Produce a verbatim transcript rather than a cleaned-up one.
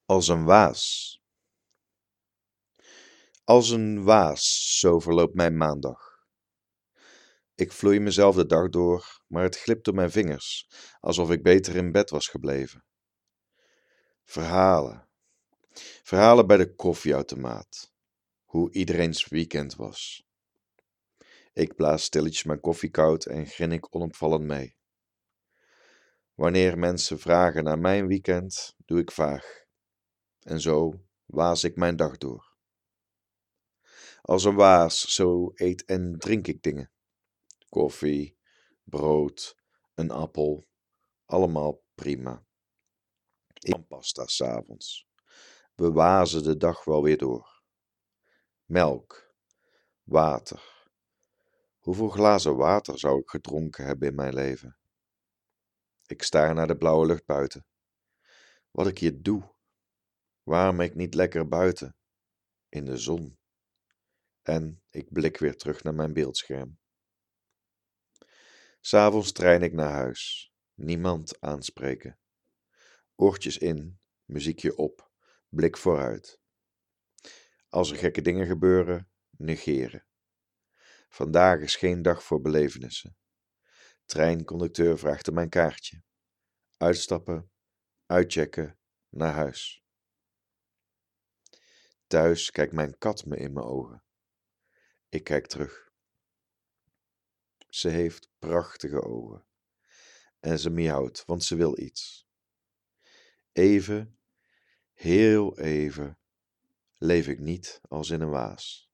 Als een waas. Als een waas, zo verloopt mijn maandag. Ik vloei mezelf de dag door, maar het glipt door mijn vingers, alsof ik beter in bed was gebleven. Verhalen. Verhalen bij de koffieautomaat. Hoe iedereen's weekend was. Ik blaas stilletjes mijn koffie koud en grin ik onopvallend mee. Wanneer mensen vragen naar mijn weekend, doe ik vaag. En zo waas ik mijn dag door. Als een waas, zo eet en drink ik dingen. Koffie, brood, een appel, allemaal prima. Ik kan pasta 's avonds. We wazen de dag wel weer door. Melk, water. Hoeveel glazen water zou ik gedronken hebben in mijn leven? Ik staar naar de blauwe lucht buiten. Wat ik hier doe? Waarom ik niet lekker buiten, in de zon? En ik blik weer terug naar mijn beeldscherm. 'S Avonds trein ik naar huis. Niemand aanspreken. Oortjes in, muziekje op, blik vooruit. Als er gekke dingen gebeuren, negeren. Vandaag is geen dag voor belevenissen. Treinconducteur vraagt om mijn kaartje. Uitstappen, uitchecken, naar huis. Thuis kijkt mijn kat me in mijn ogen. Ik kijk terug. Ze heeft prachtige ogen. En ze miauwt, want ze wil iets. Even, heel even, leef ik niet als in een waas.